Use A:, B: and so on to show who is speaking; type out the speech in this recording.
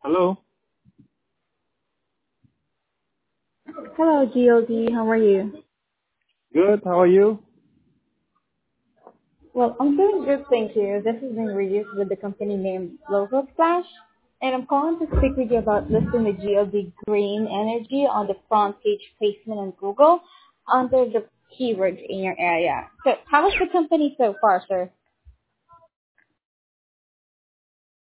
A: Hello.
B: Hello, GLD. How are you?
A: Good. How are you?
B: Well, I'm doing good, thank you. This is being released with the company name Local Splash, and I'm calling to speak with you about listing the GLD Green Energy on the front page placement on Google under the keywords in your area. So, how is the company so far, sir?